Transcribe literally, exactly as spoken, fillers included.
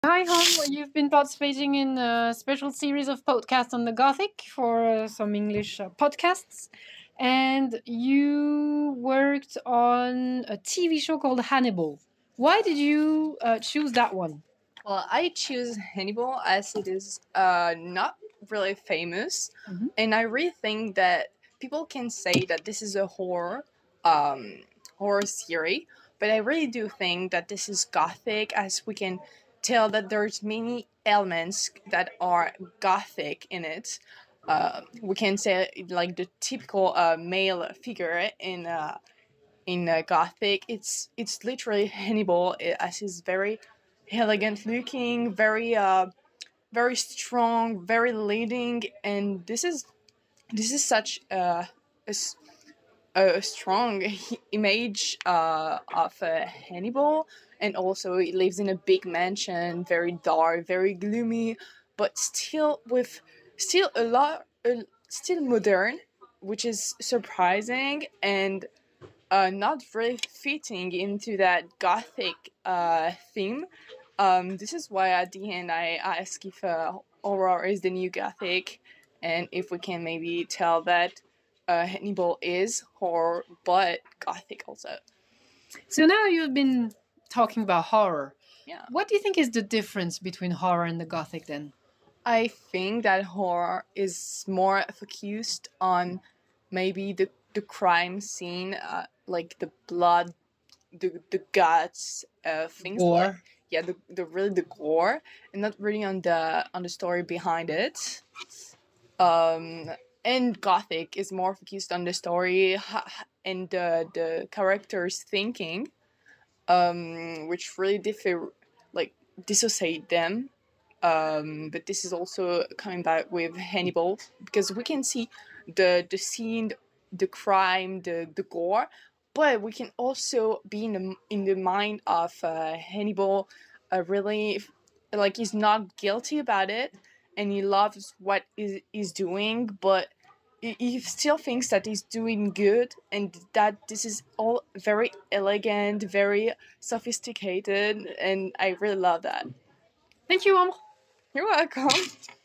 Hi, Hong. You've been participating in a special series of podcasts on the Gothic for uh, some English uh, podcasts. And you worked on a T V show called Hannibal. Why did you uh, choose that one? Well, I choose Hannibal as it is uh, not really famous, Mhm. and I really think that people can say that this is a horror um, horror series, but I really do think that this is gothic, as we can tell that there's many elements that are gothic in it. Uh, we can say like the typical uh, male figure in uh, in uh, gothic. It's it's literally Hannibal, eh, as he's very elegant looking, very uh very strong, very leading, and this is this is such a a, s- a strong image uh, of uh, Hannibal, and also he lives in a big mansion, very dark, very gloomy, but still with still a lot, uh, still modern, which is surprising and uh, not really fitting into that gothic uh, theme. Um, this is why at the end I ask if uh, horror is the new gothic, and if we can maybe tell that uh, Hannibal is horror but gothic also. So now you've been talking about horror. Yeah, What do you think is the difference between horror and the Gothic then? I think that horror is more focused on maybe the the crime scene, uh, like the blood, the the guts, uh, things like Gore. yeah, the, the really the gore, and not really on the on the story behind it. Um, and Gothic is more focused on the story ha- and the the characters thinking, um, which really differ, like dissociate them. Um, but this is also coming back with Hannibal, because we can see the the scene, the crime, the the gore, but we can also be in the in the mind of uh, Hannibal. Uh, really, like he's not guilty about it, and he loves what is he's doing, but he, he still thinks that he's doing good, and that this is all very elegant, very sophisticated, and I really love that. Thank you, Amr. You're welcome.